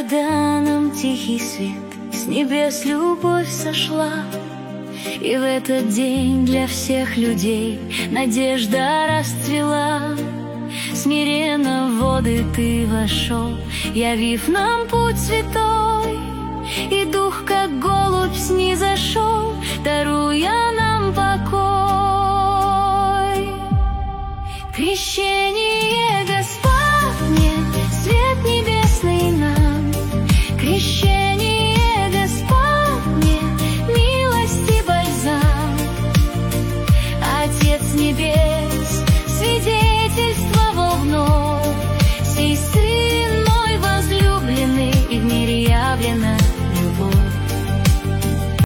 Иорданом тихий свет, с небес любовь сошла. И в этот день для всех людей надежда расцвела. Смиренно в воды ты вошел, явив нам путь святой, и дух, как голубь, снизошел, даруя нам покой. Крещение